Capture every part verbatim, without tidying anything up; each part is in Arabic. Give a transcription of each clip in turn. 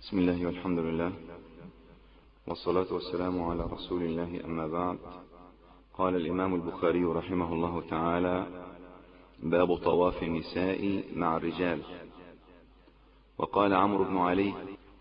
بسم الله والحمد لله والصلاة والسلام على رسول الله، أما بعد. قال الإمام البخاري رحمه الله تعالى: باب طواف النساء مع الرجال. وقال عمرو بن علي: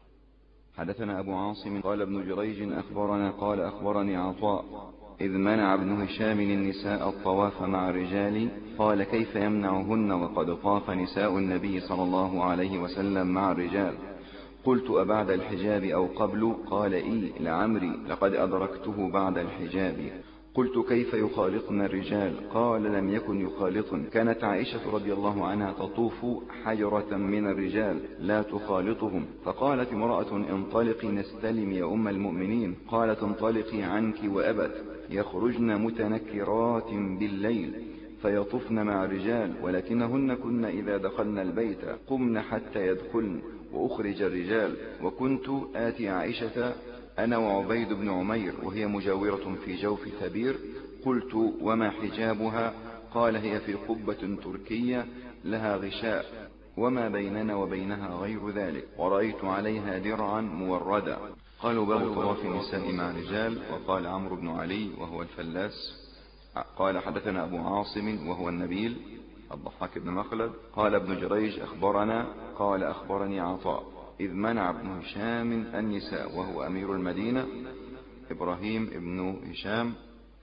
حدثنا أبو عاصم قال ابن جريج أخبرنا قال أخبرني عطاء إذ منع ابن هشام النساء الطواف مع الرجال، قال: كيف يمنعهن وقد طاف نساء النبي صلى الله عليه وسلم مع الرجال؟ قلت: أبعد الحجاب أو قبل؟ قال: إي لعمري لقد أدركته بعد الحجاب. قلت: كيف يخالطن الرجال؟ قال: لم يكن يخالطن، كانت عائشة رضي الله عنها تطوف حجرة من الرجال لا تخالطهم. فقالت امرأة: انطلقي نستلم يا أم المؤمنين. قالت: انطلقي عنك وأبت. يخرجن متنكرات بالليل فيطفن مع الرجال، ولكنهن كن إذا دخلن البيت قمن حتى يدخلن وأخرج الرجال. وكنت آتي عائشة أنا وعبيد بن عمير وهي مجاورة في جوف ثبير. قلت: وما حجابها؟ قال: هي في قبة تركية لها غشاء وما بيننا وبينها غير ذلك، ورأيت عليها درعا موردا. قالوا: باب طواف النساء مع الرجال. وقال عمرو بن علي وهو الفلاس قال: حدثنا أبو عاصم وهو النبيل الضحاك بن مخلد قال: ابن جريج أخبرنا قال أخبرني عطاء إذ منع ابن هشام النساء وهو أمير المدينة إبراهيم ابن هشام،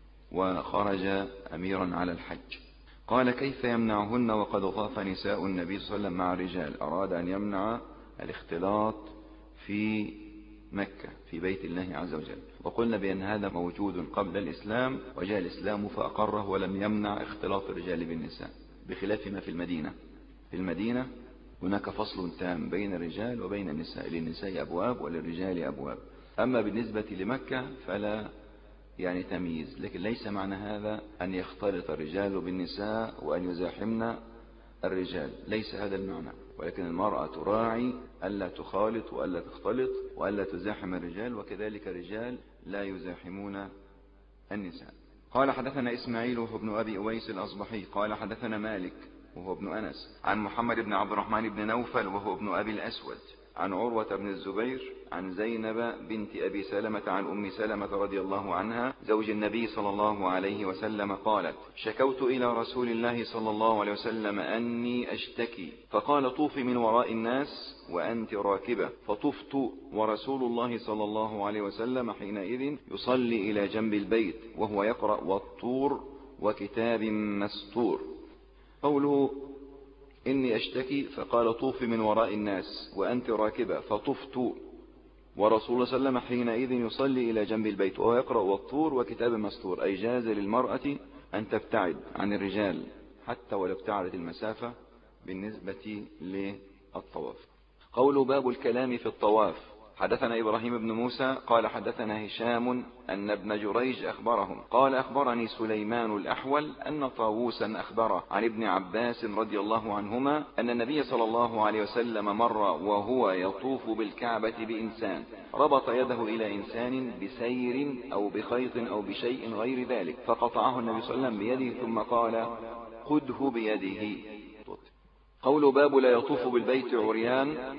وخرج أميرا على الحج. قال: كيف يمنعهن وقد طاف نساء النبي صلى الله عليه وسلم مع الرجال؟ أراد أن يمنع الاختلاط في مكة في بيت الله عز وجل، وقلنا بأن هذا موجود قبل الإسلام، وجاء الإسلام فأقره ولم يمنع اختلاط الرجال بالنساء، بخلاف ما في المدينة. في المدينة هناك فصل تام بين الرجال وبين النساء، للنساء أبواب وللرجال أبواب. أما بالنسبة لمكة فلا يعني تمييز، لكن ليس معنى هذا أن يختلط الرجال بالنساء وأن يزاحمن الرجال، ليس هذا المعنى، ولكن المرأة تراعي ألا تخالط وألا تختلط وألا تزاحم الرجال، وكذلك الرجال لا يزاحمون النساء. قال: حدثنا إسماعيل وهو ابن أبي أويس الأصبحي قال: حدثنا مالك وهو ابن أنس عن محمد بن عبد الرحمن بن نوفل وهو ابن أبي الأسود عن عروة بن الزبير عن زينب بنت أبي سلمة عن أم سلمة رضي الله عنها زوج النبي صلى الله عليه وسلم قالت: شكوت إلى رسول الله صلى الله عليه وسلم أني أشتكي، فقال: طوفي من وراء الناس وأنت راكبة. فطفت ورسول الله صلى الله عليه وسلم حينئذ يصلي إلى جنب البيت وهو يقرأ والطور وكتاب مسطور. قوله إني أشتكي فقال: طوفي من وراء الناس وأنت راكبة. فطفت ورسول الله صلى الله عليه وسلم حينئذ يصلي إلى جنب البيت وهو يقرأ والطور وكتاب مسطور، أي جاز للمرأة أن تبتعد عن الرجال حتى ولو ابتعدت المسافة بالنسبة للطواف. قول باب الكلام في الطواف. حدثنا إبراهيم بن موسى قال: حدثنا هشام أن ابن جريج أخبرهم قال: أخبرني سليمان الأحول أن طاووسا أخبره عن ابن عباس رضي الله عنهما أن النبي صلى الله عليه وسلم مر وهو يطوف بالكعبة بإنسان ربط يده إلى إنسان بسير أو بخيط أو بشيء غير ذلك، فقطعه النبي صلى الله عليه وسلم بيده ثم قال: خذه بيده. قول باب لا يطوف بالبيت عريان.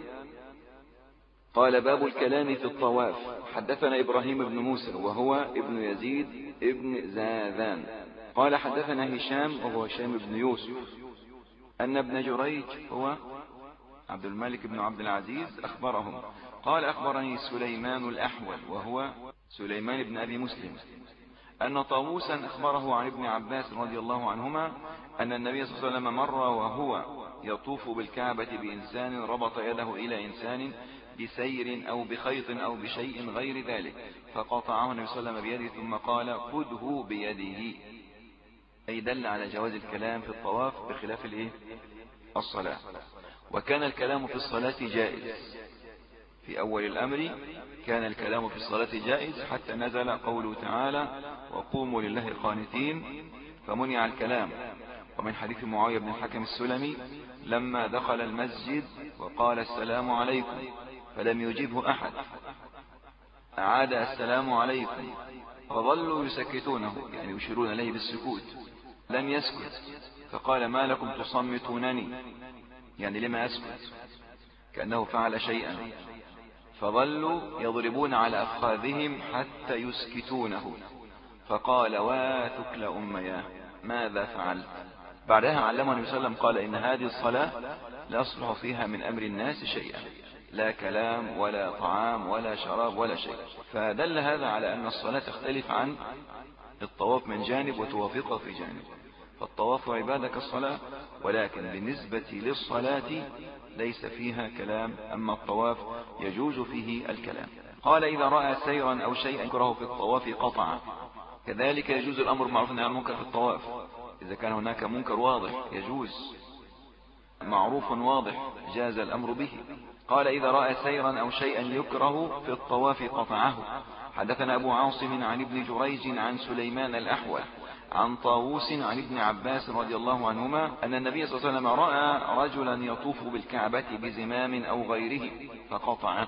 قال: باب الكلام في الطواف. حدثنا إبراهيم بن موسى وهو ابن يزيد ابن زاذان قال: حدثنا هشام وهو هشام بن يوسف أن ابن جريج هو عبد الملك بن عبد العزيز أخبرهم قال: أخبرني سليمان الأحول وهو سليمان بن أبي مسلم أن طاووسا أخبره عن ابن عباس رضي الله عنهما أن النبي صلى الله عليه وسلم مر وهو يطوف بالكعبة بإنسان ربط يده إلى إنسان بسير أو بخيط أو بشيء غير ذلك، فقطعه النبي صلى الله عليه وسلم بيده ثم قال: خذه بيده، أي دل على جواز الكلام في الطواف بخلاف الإيه؟ الصلاة. وكان الكلام في الصلاة جائز في أول الأمر، كان الكلام في الصلاة جائز حتى نزل قوله تعالى: وقوموا لله قانتين، فمنع الكلام. ومن حديث معاوية بن الحكم السلمي لما دخل المسجد وقال: السلام عليكم، فلم يجبه أحد، أعاد: السلام عليكم، فظلوا يسكتونه يعني يشيرون إليه بالسكوت، لم يسكت، فقال: ما لكم تصمتونني، يعني لما أسكت، كأنه فعل شيئا. فظلوا يضربون على أفخاذهم حتى يسكتونه، فقال: واتك لأمياه ماذا فعلت؟ بعدها علمه النبي صلى الله عليه وسلم قال: إن هذه الصلاة لا يصلح فيها من أمر الناس شيئا، لا كلام ولا طعام ولا شراب ولا شيء. فدل هذا على أن الصلاة تختلف عن الطواف من جانب وتوافقه في جانب. فالطواف عبادة كالصلاة، ولكن بالنسبة للصلاة ليس فيها كلام، أما الطواف يجوز فيه الكلام. قال: إذا رأى سيرا أو شيئا يكره في الطواف قطع. كذلك يجوز الأمر بالمعروف والنهي عن المنكر في الطواف، إذا كان هناك منكر واضح يجوز، معروف واضح جاز الأمر به. قال: إذا رأى سيرا أو شيئا يكره في الطواف قطعه. حدثنا أبو عاصم عن ابن جريج عن سليمان الأحول عن طاووس عن ابن عباس رضي الله عنهما أن النبي صلى الله عليه وسلم رأى رجلا يطوف بالكعبة بزمام أو غيره فقطعه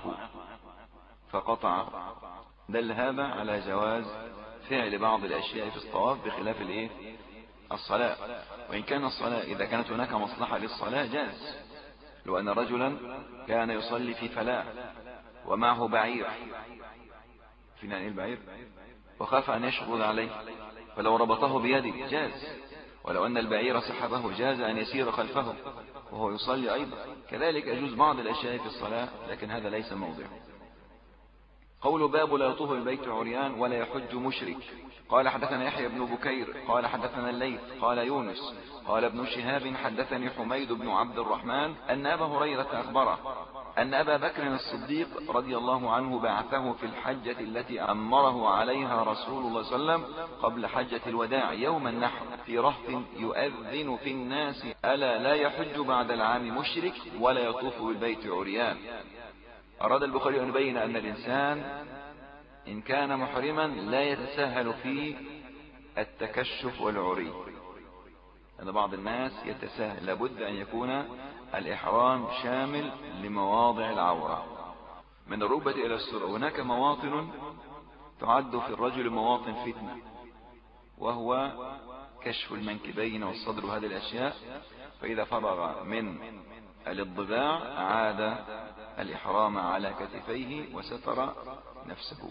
فقطعه دل هذا على جواز فعل بعض الأشياء في الطواف بخلاف الإيه؟ الصلاة. وإن كان الصلاة إذا كانت هناك مصلحة للصلاة جاز. لو أن رجلا كان يصلي في فلاة ومعه بعير، في نعم البعير، وخاف أن يشغل عليه، فلو ربطه بيده جاز. ولو أن البعير سحبه جاز أن يسير خلفه وهو يصلي أيضا. كذلك يجوز بعض الأشياء في الصلاة، لكن هذا ليس موضعه. قول: باب لا يطوف بالبيت عريان ولا يحج مشرك. قال: حدثنا يحيى بن بكير قال حدثنا الليث قال يونس قال ابن شهاب حدثني حميد بن عبد الرحمن أن أبا هريرة أخبره أن أبا بكر الصديق رضي الله عنه بعثه في الحجة التي أمره عليها رسول الله صلى الله عليه وسلم قبل حجة الوداع يوم النحر في رهط يؤذن في الناس: ألا لا يحج بعد العام مشرك ولا يطوف بالبيت عريان. أراد البخاري أن يبين أن الإنسان إن كان محرما لا يتساهل في التكشف والعري، أن بعض الناس يتساهل، لابد أن يكون الإحرام شامل لمواضع العورة من الركبة إلى السرة. هناك مواطن تعد في الرجل مواطن فتنة، وهو كشف المنكبين والصدر وهذه الأشياء، فإذا فرغ من الاضباع عاد الإحرام على كتفيه وستر نفسه.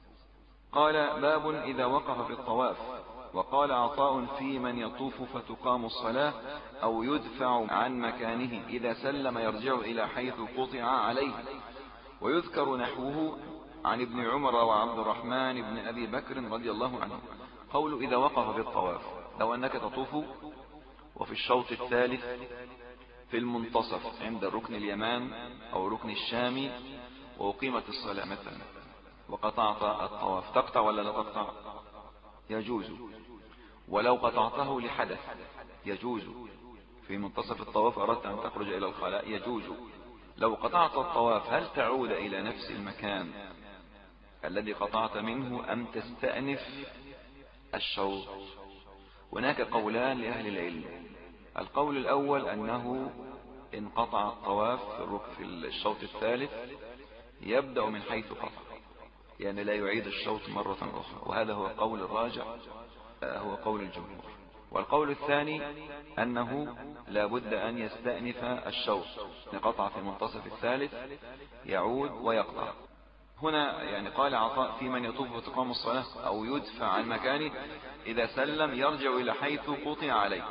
قال: باب إذا وقف في الطواف. وقال عطاء: في من يطوف فتقام الصلاة أو يدفع عن مكانه إذا سلم يرجع إلى حيث قطع عليه. ويذكر نحوه عن ابن عمر وعبد الرحمن بن أبي بكر رضي الله عنه. قول: إذا وقف في الطواف، لو أنك تطوف وفي الشوط الثالث في المنتصف عند الركن اليمان أو ركن الشامي وأقيمت الصلاة مثلا وقطعت الطواف، تقطع ولا لا تقطع؟ يجوز. ولو قطعته لحدث يجوز. في منتصف الطواف أردت أن تخرج إلى الخلاء يجوز. لو قطعت الطواف هل تعود إلى نفس المكان الذي قطعت منه أم تستأنف الشوط؟ هناك قولان لأهل العلم. القول الأول أنه إن قطع الطواف في الشوط الثالث يبدأ من حيث قطع، يعني لا يعيد الشوط مرة أخرى، وهذا هو قول الراجع، هو قول الجمهور. والقول الثاني أنه لا بد أن يستأنف الشوط، قطع في منتصف الثالث يعود ويقطع. هنا يعني قال عطاء: في من يطوف وتقام الصلاة أو يدفع عن مكانه إذا سلم يرجع إلى حيث قطع عليه،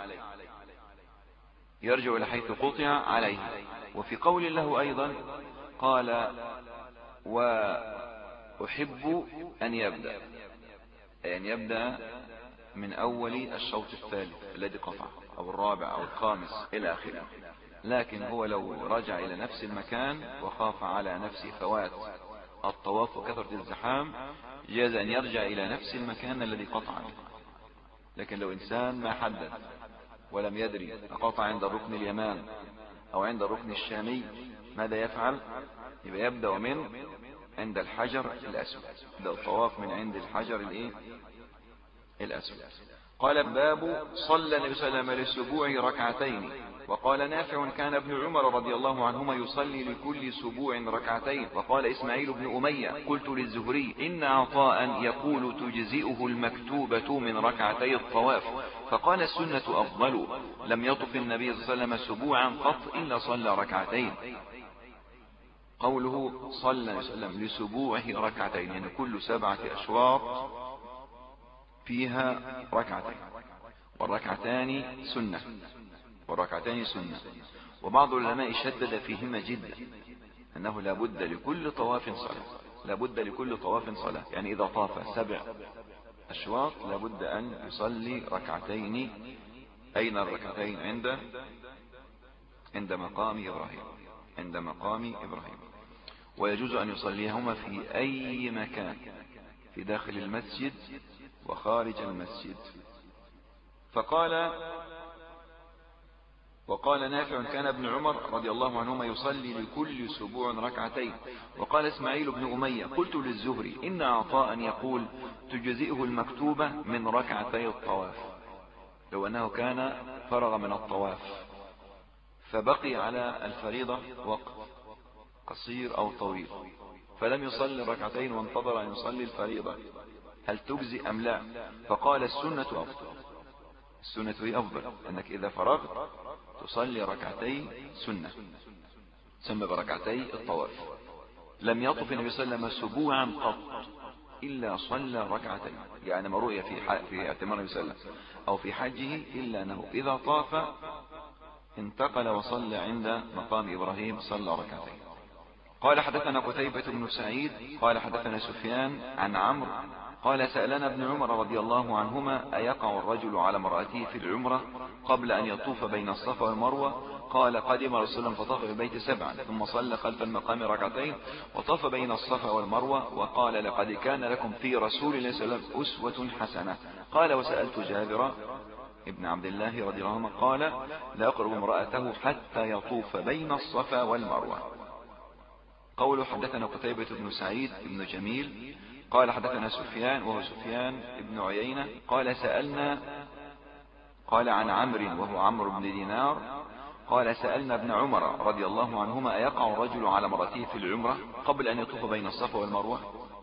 يرجع إلى حيث قطع عليه. وفي قول له أيضا قال: وأحب أن يبدأ، يعني يبدأ من أول الشوط الثالث الذي قطع أو الرابع أو الخامس إلى آخره. لكن هو لو رجع إلى نفس المكان وخاف على نفسه فوات الطواف وكثرة الزحام جاز أن يرجع إلى نفس المكان الذي قطع. لكن لو إنسان ما حدد ولم يدري قطع عند الركن اليمان أو عند الركن الشامي ماذا يفعل؟ يبقى يبدأ من عند الحجر الأسود، يبدأ الطواف من عند الحجر الإيه؟ الأسود. قال: باب صلى النبي صلى الله عليه وسلم للسبوع ركعتين. وقال نافع: كان ابن عمر رضي الله عنهما يصلي لكل سبوع ركعتين. وقال إسماعيل بن أمية: قلت للزهري: إن عطاء يقول تجزئه المكتوبة من ركعتي الطواف، فقال: السنة أفضل. لم يطف النبي صلى الله عليه وسلم سبوعا قط إلا صلى ركعتين. قوله صلى الله عليه وسلم لسبوعه ركعتين، يعني كل سبعة أشواط فيها ركعتين، والركعتان سنة والركعتان سنة. وبعض العلماء شدد فيهما جدا، أنه لا بد لكل طواف صلاة، لا بد لكل طواف صلاة، يعني إذا طاف سبع أشواط لا بد أن يصلي ركعتين. أين الركعتين؟ عند عند مقام إبراهيم، عند مقام إبراهيم. ويجوز أن يصليهما في أي مكان، في داخل المسجد وخارج المسجد. فقال وقال نافع كان ابن عمر رضي الله عنهما يصلي لكل سبوع ركعتين. وقال اسماعيل بن أمية قلت للزهري إن عطاء يقول تجزئه المكتوبة من ركعتي الطواف، لو أنه كان فرغ من الطواف فبقي على الفريضة وقت قصير أو طويل فلم يصلي ركعتين وانتظر أن يصلي الفريضة، هل تجزي أم لا؟ فقال السنة أفضل، السنة هي أفضل، أنك إذا فرغت تصلي ركعتين سنة تسمى بركعتي الطواف. لم يطف النبي صلى الله عليه وسلم سبوعا قط إلا صلى ركعتين، يعني ما رؤي في في اعتمار النبي صلى الله عليه وسلم أو في حجه إلا أنه إذا طاف انتقل وصلى عند مقام إبراهيم صلى ركعتين. قال حدثنا قتيبة بن سعيد قال حدثنا سفيان عن عمرو قال سألنا ابن عمر رضي الله عنهما أيقع الرجل على امرأته في العمرة قبل أن يطوف بين الصفا والمروة؟ قال قدم رسول الله فطاف بالبيت سبعا ثم صلى خلف المقام ركعتين وطاف بين الصفا والمروة وقال لقد كان لكم في رسول الله صلى الله عليه وسلم أسوة حسنة. قال وسألت جابر ابن عبد الله رضي الله عنه قال لا يقرب امرأته حتى يطوف بين الصفا والمروة. قوله حدثنا قتيبة بن سعيد بن جميل قال حدثنا سفيان وهو سفيان بن عيينة قال سألنا قال عن عمرو وهو عمرو بن دينار قال سألنا ابن عمر رضي الله عنهما أيقع الرجل على امرأته في العمرة قبل أن يطوف بين الصفا والمروة؟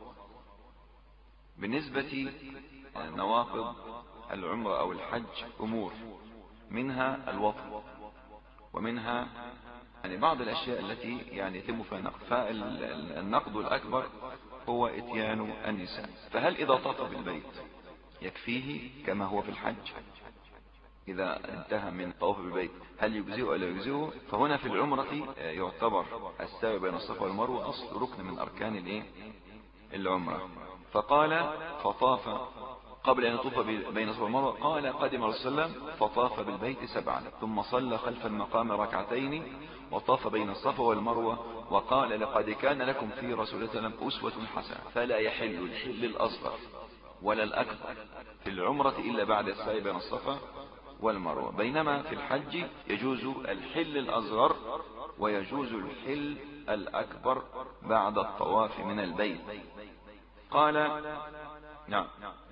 بالنسبة نواقض العمرة أو الحج أمور، منها الوطن ومنها يعني بعض الأشياء التي يعني يتم فيها نقد، فالنقد الأكبر هو إتيان النساء. فهل إذا طاف بالبيت يكفيه كما هو في الحج؟ إذا انتهى من طواف بالبيت هل يجزئه أو لا يجزئه؟ فهنا في العمرة يعتبر السعي بين الصفا والمروة أصل ركن من أركان الإيه؟ العمرة. فقال فطاف قبل أن يطوف بين الصفا والمروة قال قدم رسول الله فطاف بالبيت سبعا ثم صلى خلف المقام ركعتين وطاف بين الصفا والمروة وقال لقد كان لكم في رسول الله صلى الله عليه وسلم أسوة حسنة. فلا يحل الحل الأصغر ولا الأكبر في العمرة إلا بعد السعي بين الصفا والمروة، بينما في الحج يجوز الحل الأصغر ويجوز الحل الأكبر بعد الطواف من البيت. قال نعم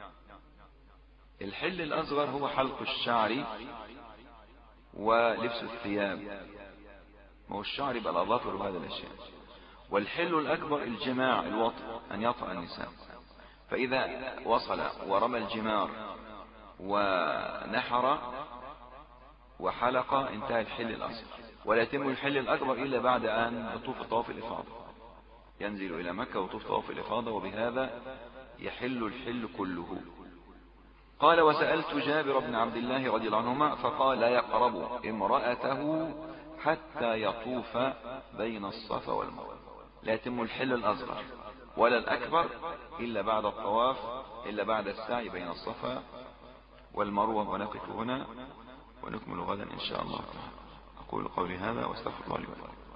الحل الأصغر هو حلق الشعر ولبس الثياب، ما هو الشعر يبقى الأظافر وهذا الأشياء. والحل الأكبر الجماع الوطء أن يطأ النساء، فإذا وصل ورمى الجمار ونحر وحلق انتهى الحل الأصغر، ولا يتم الحل الأكبر إلا بعد أن يطوف طواف الإفاضة، ينزل إلى مكة ويطوف طواف الإفاضة، وبهذا يحل الحل كله. قال وسألت جابر بن عبد الله رضي الله عنهما فقال لا يقرب امرأته حتى يطوف بين الصفا والمروة، لا يتم الحل الأصغر ولا الأكبر إلا بعد الطواف إلا بعد السعي بين الصفا والمروة. ونقف هنا ونكمل غدا إن شاء الله. أقول قولي هذا واستغفر الله لي ولكم.